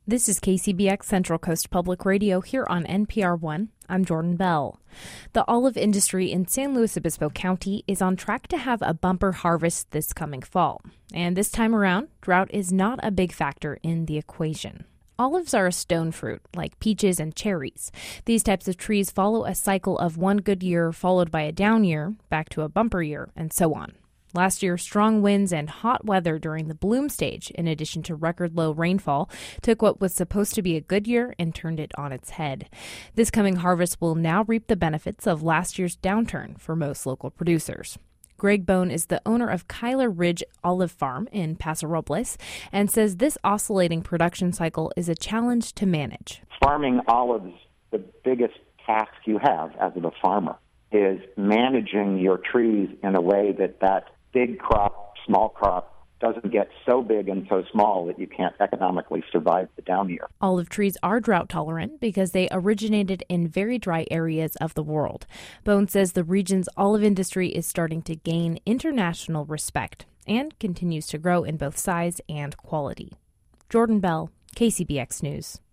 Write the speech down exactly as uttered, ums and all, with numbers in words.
This is K C B X Central Coast Public Radio here on N P R one. I'm Jordan Bell. The olive industry in San Luis Obispo County is on track to have a bumper harvest this coming fall. And this time around, drought is not a big factor in the equation. Olives are a stone fruit, like peaches and cherries. These types of trees follow a cycle of one good year followed by a down year, back to a bumper year, and so on. Last year, strong winds and hot weather during the bloom stage, in addition to record low rainfall, took what was supposed to be a good year and turned it on its head. This coming harvest will now reap the benefits of last year's downturn for most local producers. Greg Bone is the owner of Kyler Ridge Olive Farm in Paso Robles and says this oscillating production cycle is a challenge to manage. Farming olives, the biggest task you have as a farmer is managing your trees in a way that that big crop, small crop, doesn't get so big and so small that you can't economically survive the down year. Olive trees are drought tolerant because they originated in very dry areas of the world. Bone says the region's olive industry is starting to gain international respect and continues to grow in both size and quality. Jordan Bell, K C B X News.